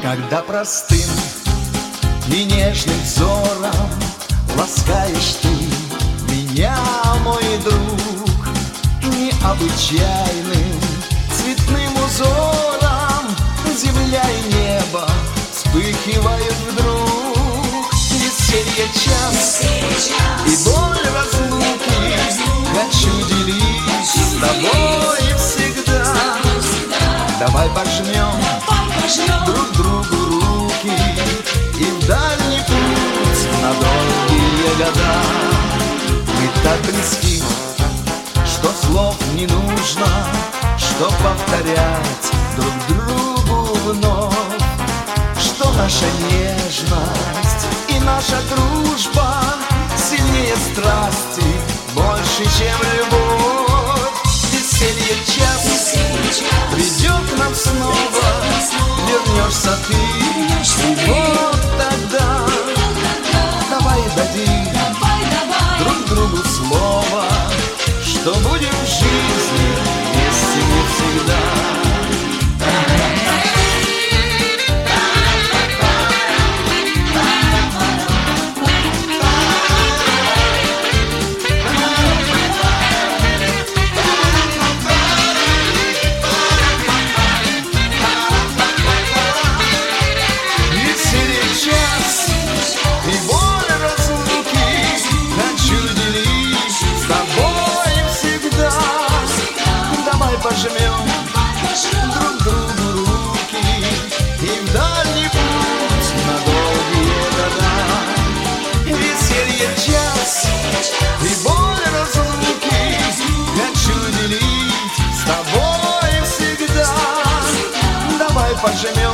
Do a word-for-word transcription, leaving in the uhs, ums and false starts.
Когда простым и нежным взором ласкаешь ты меня, мой друг, необычайным цветным узором земля и небо вспыхивают вдруг. Веселье час и боль разлуки хочу делить с тобой всегда. Давай пожмем друг другу руки и в дальний путь на долгие года. Мы так близки, что слов не нужно, что повторять друг другу вновь, что наша нежность и наша дружба сильнее страсти, больше, чем любовь. Веселье час придет нам снова, вернешься ты, и вот тогда давай дадим друг другу слово, что будем в жизни вместе навсегда. Пожмем друг другу руки и в дальний путь на долгие года. Веселье час и боль разлуки хочу делить с тобой всегда. Давай пожмем